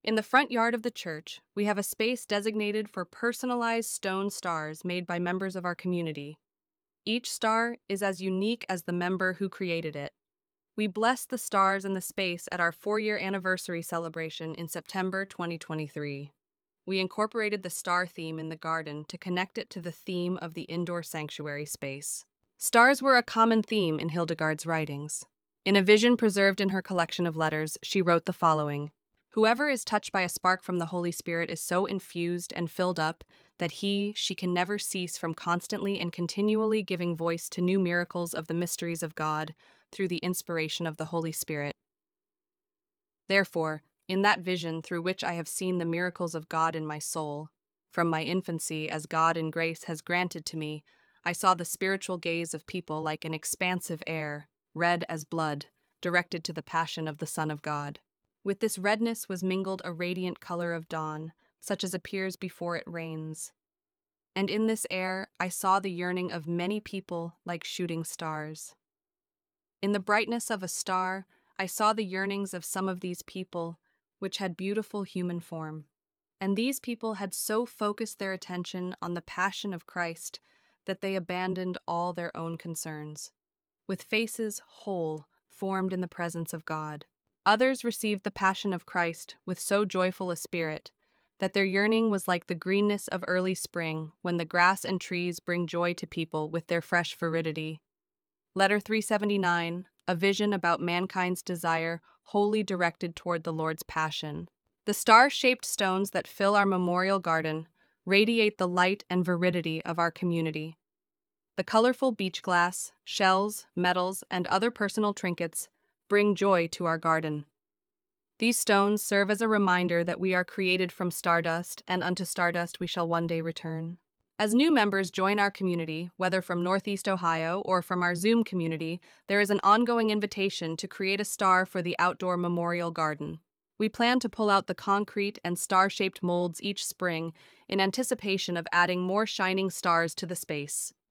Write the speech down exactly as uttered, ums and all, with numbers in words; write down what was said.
In the front yard of the church, we have a space designated for personalized stone stars made by members of our community. Each star is as unique as the member who created it. We blessed the stars and the space at our four year anniversary celebration in September twenty twenty-three. We incorporated the star theme in the garden to connect it to the theme of the indoor sanctuary space. Stars were a common theme in Hildegard's writings. In a vision preserved in her collection of letters, she wrote the following: Whoever is touched by a spark from the Holy Spirit is so infused and filled up that he, she can never cease from constantly and continually giving voice to new miracles of the mysteries of God through the inspiration of the Holy Spirit. Therefore, in that vision through which I have seen the miracles of God in my soul, from my infancy, as God in grace has granted to me, I saw the spiritual gaze of people like an expansive air, red as blood, directed to the passion of the Son of God. With this redness was mingled a radiant color of dawn, such as appears before it rains. And in this air I saw the yearning of many people like shooting stars. In the brightness of a star, I saw the yearnings of some of these people, which had beautiful human form. And these people had so focused their attention on the passion of Christ that they abandoned all their own concerns, with faces whole, formed in the presence of God. Others received the passion of Christ with so joyful a spirit that their yearning was like the greenness of early spring when the grass and trees bring joy to people with their fresh viridity. Letter three seventy-nine, a vision about mankind's desire wholly directed toward the Lord's passion. The star-shaped stones that fill our memorial garden radiate the light and viridity of our community. The colorful beach glass, shells, medals, and other personal trinkets bring joy to our garden. These stones serve as a reminder that we are created from stardust, and unto stardust we shall one day return. As new members join our community, whether from Northeast Ohio or from our Zoom community, there is an ongoing invitation to create a star for the outdoor memorial garden. We plan to pull out the concrete and star-shaped molds each spring in anticipation of adding more shining stars to the space.